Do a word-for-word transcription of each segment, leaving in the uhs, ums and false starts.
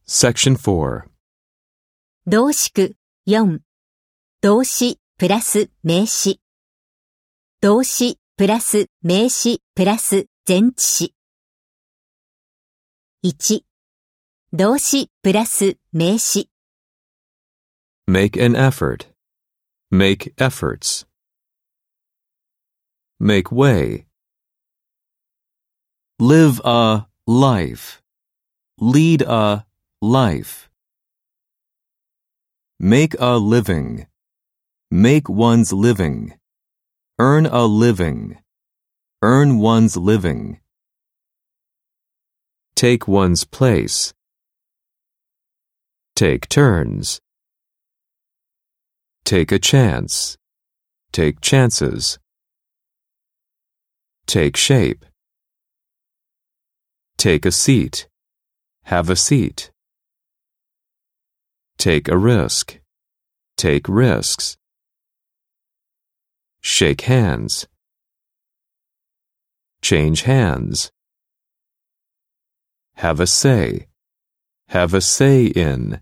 Section four. 動式よん、動詞プラス名詞。動詞プラス名詞プラス前置詞。いち、動詞プラス名詞。 Make an effort. Make efforts. Make way. Live a life. Lead a life. Make a living. Make one's living. Earn a living. Earn one's living. Take one's place. Take turns. Take a chance. Take chances. Take shape. Take a seat. Have a seat. Take a risk. Take risks. Shake hands. Change hands. Have a say. Have a say in.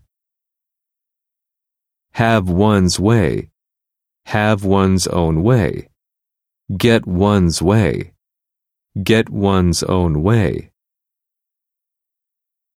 Have one's way. Have one's own way. Get one's way. Get one's own way.